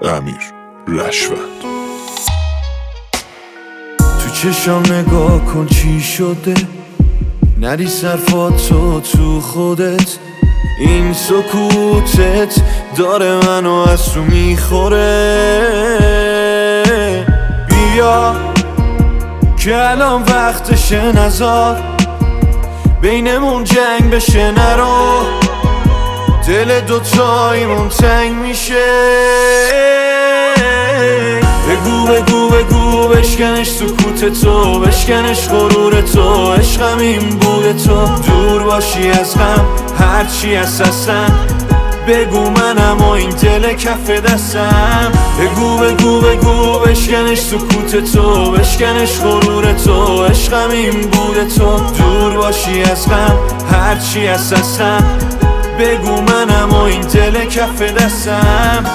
امیر رشوت. تو چشم نگاه کن چی شده، نری صرفاتو تو خودت، این سکوتت داره منو از تو میخوره. بیا که الان وقتشه، نزار بینمون جنگ بشه، نرو دل دوتاییمون تنگ میشه. بگو بگو بگو بشکنش سکوت تو، بشکنش غرور تو، عشقم این بود تو، دور باشی از غم هرچی هستم، بگو منم و این دل کف دستم. بگو بگو بگو بشکنش سکوت تو، بشکنش غرور تو، عشقم این بود تو، دور باشی از غم هرچی هستم، بگو منم و این دل کف دستم.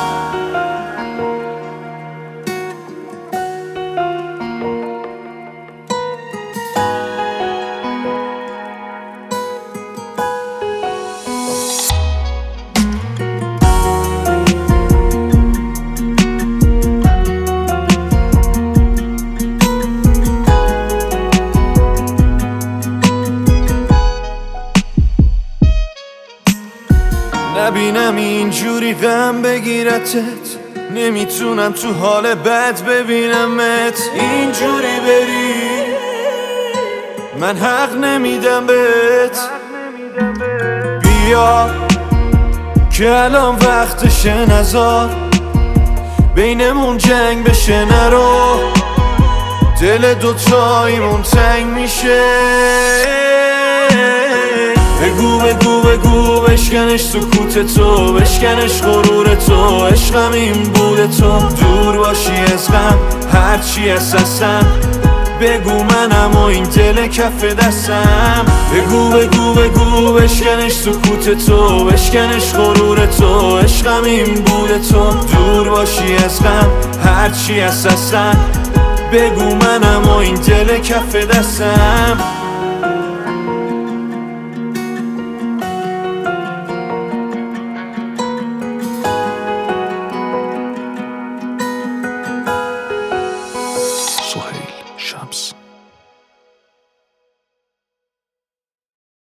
نبینم اینجوری غم بگیرتت، نمیتونم تو حال بد ببینمت. اینجوری بری من حق نمیدم بهت. بیا که الان وقتشه، نزار بینمون جنگ بشه، نرو دل دوتاییمون تنگ میشه. بگو بگو بگو بشکنش سکوت تو، بشکنش غرور تو، عشقم این بود تو، دور باشی از غم هرچی هستم، بگو منم و این دل کف دستم. بگو بگو بگو بشکنش سکوت تو، بشکنش غرور تو، عشقم این بود تو، دور باشی از غم هرچی هستم، بگو منم و این دل کف دستم.